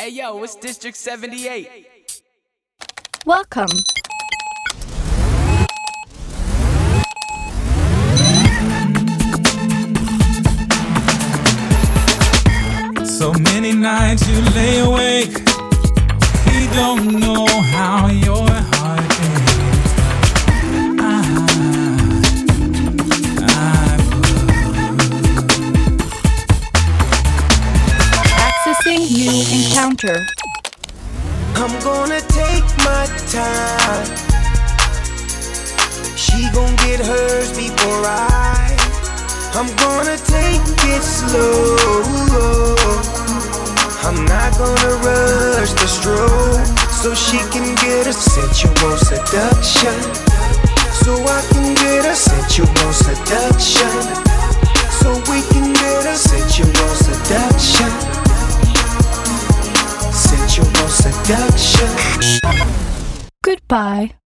Hey yo, it's District 78. Welcome. So many nights you lay awake, you don't know how your heart aches. Accessing new encounter. I'm gonna take my time. She gon' get hers before I'm gonna take it slow. I'm not gonna rush the stroke, so she can get a sensual seduction. So I can get a sensual seduction. So we can get a sensual seduction. Sensual seduction. Goodbye.